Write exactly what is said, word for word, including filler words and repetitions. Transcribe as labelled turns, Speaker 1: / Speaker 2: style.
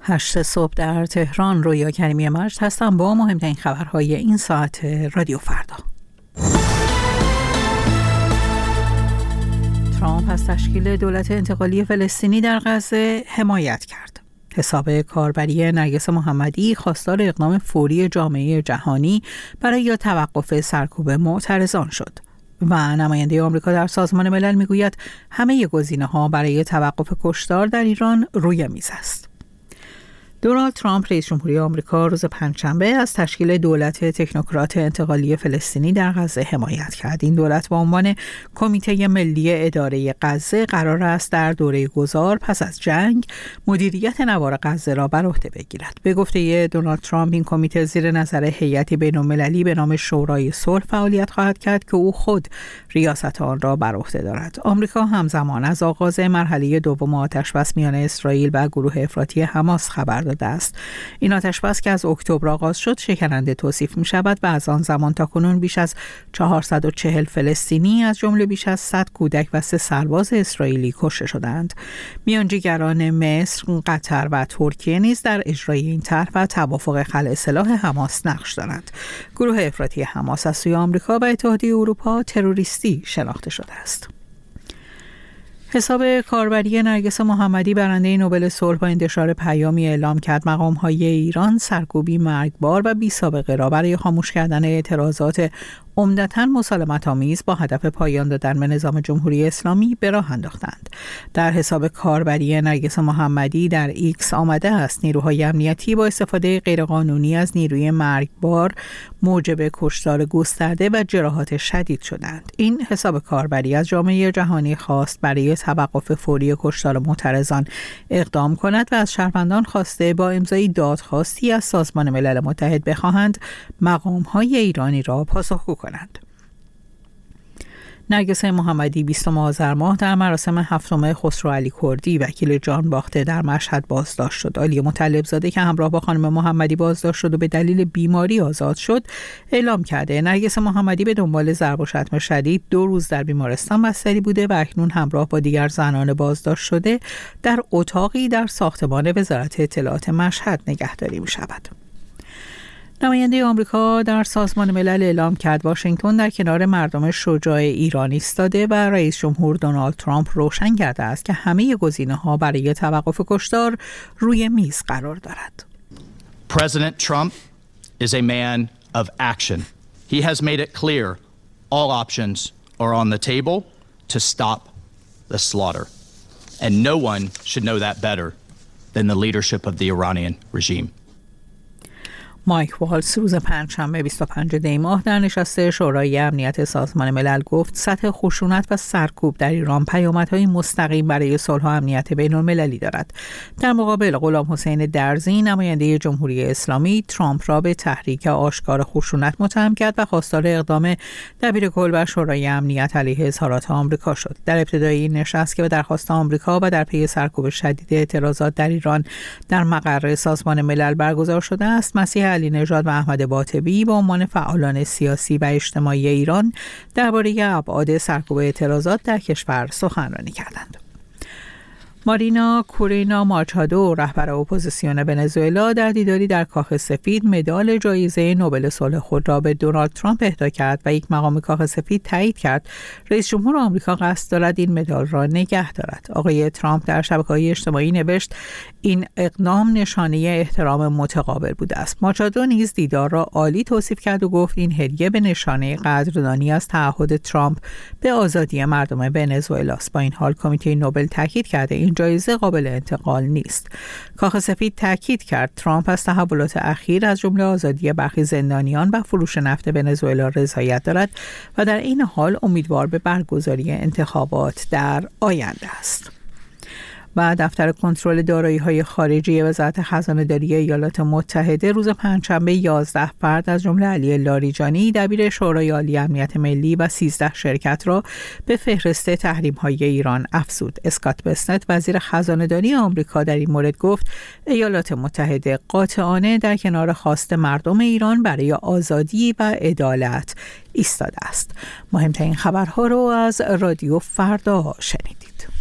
Speaker 1: هشت صبح در تهران. رویا کریمی مجد هستم با مهمترین خبرهای این ساعت رادیو فردا. ترامپ از تشکیل دولت انتقالی فلسطینی در غزه حمایت کرد. حساب کاربری نرگس محمدی خواستار اقدام فوری جامعه جهانی برای توقف سرکوب معترضان شد و نماینده آمریکا در سازمان ملل میگوید همه گزینه‌ها برای توقف کشتار در ایران روی میز است. دونالد ترامپ رئیس جمهوری آمریکا روز پنجشنبه از تشکیل دولت تکنوکرات انتقالی فلسطینی در غزه حمایت کرد. این دولت با عنوان کمیته ملی اداره غزه قرار است در دوره گذار پس از جنگ مدیریت نوار غزه را بر عهده بگیرد. به گفته دونالد ترامپ این کمیته زیر نظر هیئتی بین‌المللی به نام شورای صلح فعالیت خواهد کرد که او خود ریاست آن را بر عهده دارد. آمریکا همزمان از آغاز مرحله دوم آتش‌بس میان اسرائیل و گروه افراطی حماس خبر است. این آتش‌بس که از اکتبر آغاز شد شکننده توصیف می شود و از آن زمان تا کنون بیش از چهارصد و چهل فلسطینی از جمله بیش از صد کودک و سه سرباز اسرائیلی کشته شدند. میانجیگران مصر، قطر و ترکیه نیز در اجرای این طرح و توافق خلع سلاح حماس نقش دارند. گروه افراطی حماس از سوی آمریکا و اتحادیه اروپا تروریستی شناخته شده است. حساب کاربری نرگس محمدی برنده نوبل صلح با انتشار پیامی اعلام کرد مقام‌های ایران سرکوبی مرگبار و بی‌سابقه را برای خاموش کردن اعتراضات عمدتاً مسالمت‌آمیز با هدف پایان دادن به نظام جمهوری اسلامی به راه انداختند. در حساب کاربری نرگس محمدی در ایکس آمده است نیروهای امنیتی با استفاده غیرقانونی از نیروی مرگبار موجب کشتار گسترده و جراحات شدید شدند. این حساب کاربری از جامعه جهانی خواست برای توقف فوری کشتار معترضان اقدام کند و از شهروندان خواسته با امضای دادخواستی از سازمان ملل متحد بخواهند مقام‌های ایرانی را پاسخگو کنند. نرگس محمدی بیستم آذر ماه در مراسم هفتم خسرو علی کردی وکیل جان باخته در مشهد بازداشت شد. علی مطلب زاده که همراه با خانم محمدی بازداشت شد و به دلیل بیماری آزاد شد اعلام کرده نرگس محمدی به دنبال ضرب و شتم شدید دو روز در بیمارستان بستری بوده و اکنون همراه با دیگر زنان بازداشت شده در اتاقی در ساختمان وزارت اطلاعات مشهد نگهداری می شود. نماینده آمریکا در سازمان ملل اعلام کرد واشنگتن در کنار مردم شجاع ایران ایستاده و رئیس جمهور دونالد ترامپ روشن کرده است که همه گزینه‌ها برای توقف کشتار روی میز قرار دارد.
Speaker 2: President Trump is a man of action. He has made it clear all options are on the table to stop the slaughter. And no one should know that better than the leadership of the Iranian regime.
Speaker 1: مایک والتز روز پنجشنبه بیست و پنجم دی ماه در نشست شورای امنیت سازمان ملل گفت سطح خشونت و سرکوب در ایران پیامدهای مستقیم برای صلح و امنیت بین‌المللی دارد. در مقابل غلام حسین درزی نماینده جمهوری اسلامی ترامپ را به تحریک آشکار خشونت متهم کرد و خواستار اقدام دبیرکل و شورای امنیت علیه اظهارات آمریکا شد. در ابتدای این نشست که به درخواست آمریکا و در پی سرکوب شدید اعتراضات در ایران در مقر سازمان ملل برگزار شده است، مسیح علی نژاد و احمد باطبی با عنوان فعالان سیاسی و اجتماعی ایران درباره ابعاد سرکوب اعتراضات در کشور سخنرانی کردند. مارینا کورینا ماچادو رهبر اپوزیسیون ونزوئلا در دیداری در کاخ سفید مدال جایزه نوبل صلح خود را به دونالد ترامپ اهدا کرد و یک مقام کاخ سفید تایید کرد رئیس جمهور آمریکا قصد دارد این مدال را نگه دارد. آقای ترامپ در شبکه‌های اجتماعی نوشت این اقدام نشانه احترام متقابل بوده است. ماچادو نیز دیدار را عالی توصیف کرد و گفت این هدیه به نشانه قدردانی از تعهد ترامپ به آزادی مردم ونزوئلا است. با این حال کمیته نوبل تاکید کرده این جایزه قابل انتقال نیست. کاخ سفید تاکید کرد ترامپ از تحولات اخیر از جمله آزادی برخی زندانیان و فروش نفت ونزوئلا رضایت دارد و در این حال امیدوار به برگزاری انتخابات در آینده است. و دفتر کنترل دارایی‌های خارجی وزارت خزانه‌داری ایالات متحده روز پنجشنبه یازده فرد از جمله علی لاریجانی دبیر شورای عالی امنیت ملی و سیزده شرکت را به فهرست تحریم‌های ایران افزود. اسکات بسنت وزیر خزانه‌داری آمریکا در این مورد گفت ایالات متحده قاطعانه در کنار خواست مردم ایران برای آزادی و عدالت ایستاده است. مهمترین خبرها رو از رادیو فردا شنیدید.